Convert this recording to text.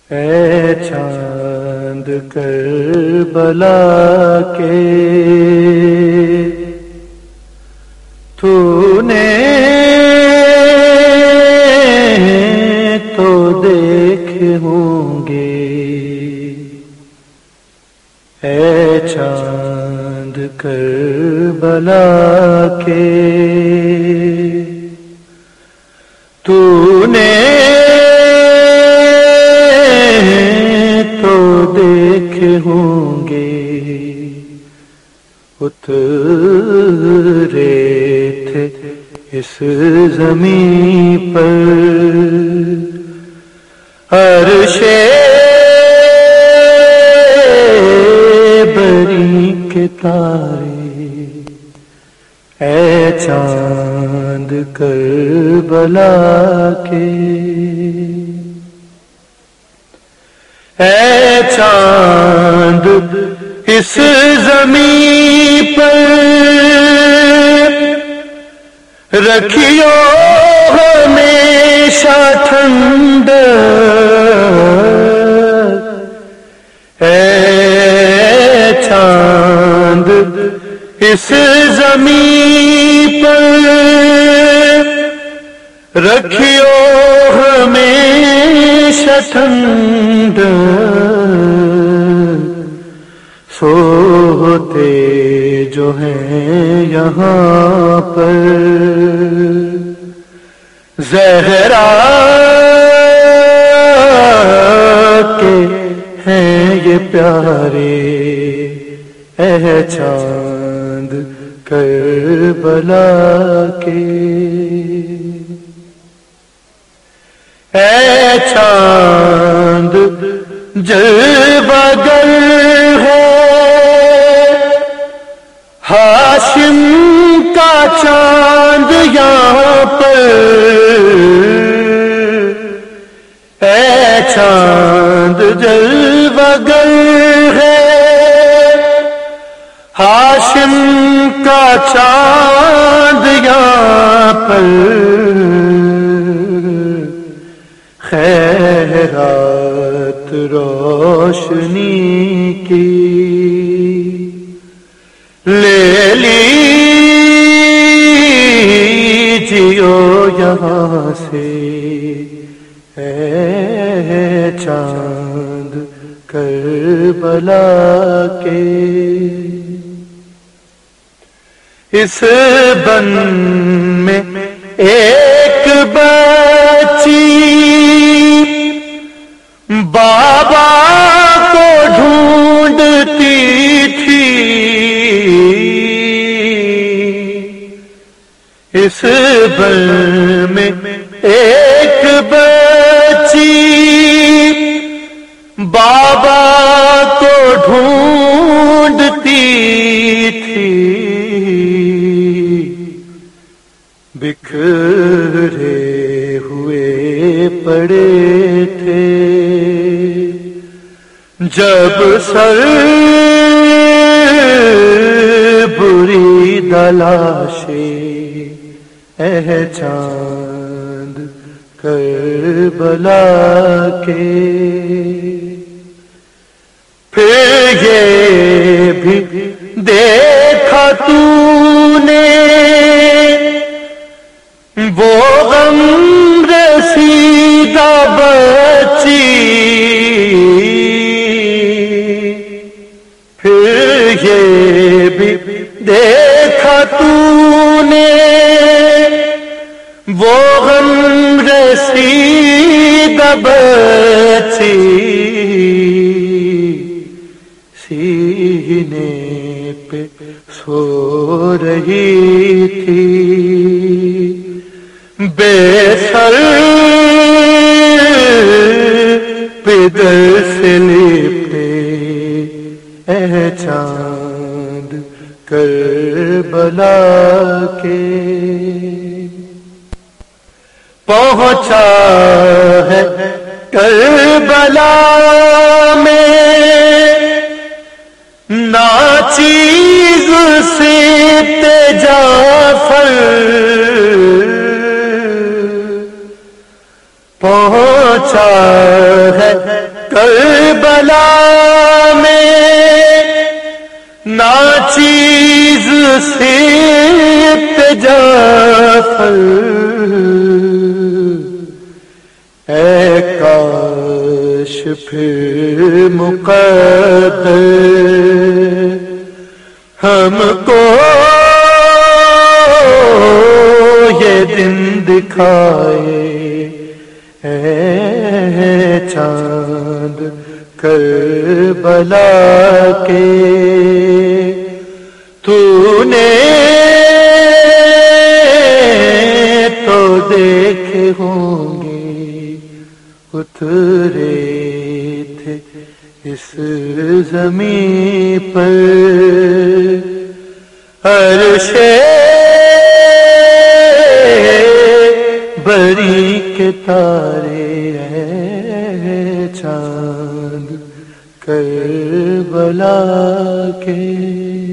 اے چاند کربلا کے تو نے تو دیکھے ہوں گے، اے چاند کربلا کے تو نے تو دیکھے ہوں گے، اترے تھے اس زمین پر عرش بری کے تارے، اے چاند کربلا کے، اے چاند اس زمین پر رکھیو ہمیشہ ٹھنڈ، اے چاند اس زمین پر رکھیو ہمیشہ ٹھنڈ، سوتے جو ہیں یہاں پر زہرا کے ہیں یہ پیارے، اے چاند کربلا کے، اے چاند جلوہ گر ہے ہاشم کا چاند یہاں پر، اے چاند جلوہ گر ہے ہاشم کا چاند یہاں پر، خیرات روشنی کی لے لیجیو یہاں سے، اے چاند کربلا کے، اس بن میں ایک بچی بابا کو ڈھونڈتی تھی، اس بن میں ایک بچی بابا کو ڈھونڈتی تھی، بکھرے ہوئے پڑے تھے جب سر بری دلاشے، اے چاند کربلا کے، پھر یہ بھی دیکھا تو نے وہ غم رسیدہ بچی، پھر یہ بھی دیکھا تو نے وہ غم رسیدہ بچی، سینے پہ سو رہی تھی بے سر پدر سے لپٹے، اے چاند کربلا کے، پہنچا ہے کربلا میں ناچیز سے جعفر، پہنچا پہنچا ہے کربلا میں، ناچیز سے جعفر، اے کاش پھر مقدر ہم کو یہ دن دکھائے، اے چاند کربلا کے، تو نے تو دیکھے ہوں گے اترے تھے اس زمین پر عرش بری کے تارے، اے چاند کربلا کے۔